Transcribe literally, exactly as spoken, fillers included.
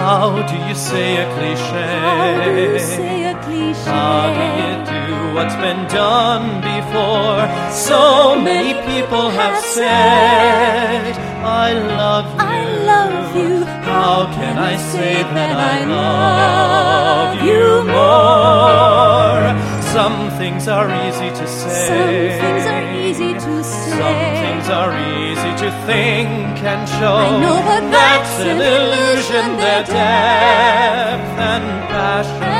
How do you say a cliche? How do you say a cliche? How do you do what's been done before? So many people have said, I love you. I love you. How can I say that I love you more? Some things are easy to say. Some things are easy to say. Some things are easy to think and show. I know, but that's that's an an illusion, illusion, their their depth and passion.